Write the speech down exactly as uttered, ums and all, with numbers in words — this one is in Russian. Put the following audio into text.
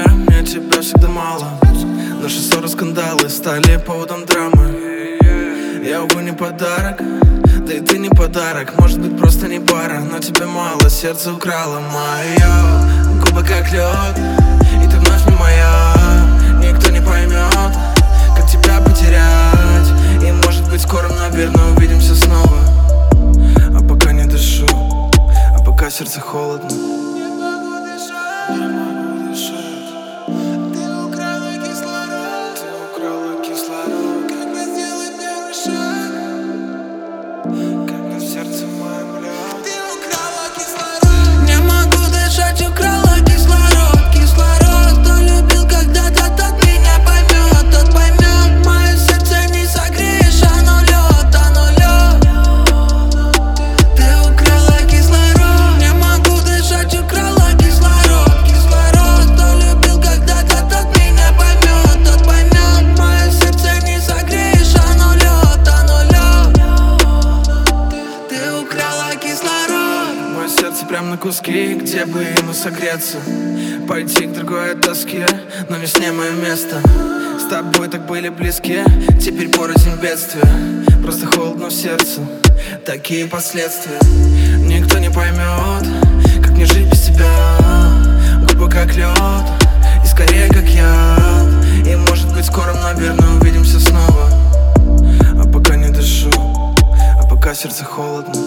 мне тебя всегда мало. Наши ссоры, скандалы стали поводом драмы. Я, увы, не подарок, да и ты не подарок. Может быть, просто не пара, но тебе мало. Сердце украло мое, губы как лед, и ты вновь не моя. Никто не поймет, как тебя потерять. И может быть, скоро, наверное, увидимся снова. А пока не дышу, а пока сердце холодно. Не могу дышать, не могу дышать. Ты украла кислород, ты украла кислород. как бы сделать первый шаг, когда в сердце моем лед. ты украла кислород. Не могу дышать, украла кислород, кислород. Кто любил когда-то, тот меня поймет, тот поймет. Мое сердце не согреешь, оно лед, оно лед. Ты украла кислород. Не могу дышать, украла кислород, кислород. Кто любил когда-то, тот меня поймет, тот поймет. Мое сердце не согреешь, оно лед, оно лед. Ты украла кислород. Мое сердце прям на куски, где бы ему согреться. Пойти к другой тоске, но не с ней мое место. С тобой так были близки, теперь порознь бедствия. Просто холодно в сердце, такие последствия. Никто не поймет, как мне жить без тебя. Губы как лед, и скорее как яд. И может быть, скоро, наверное, увидимся снова. А пока не дышу, а пока сердце холодно.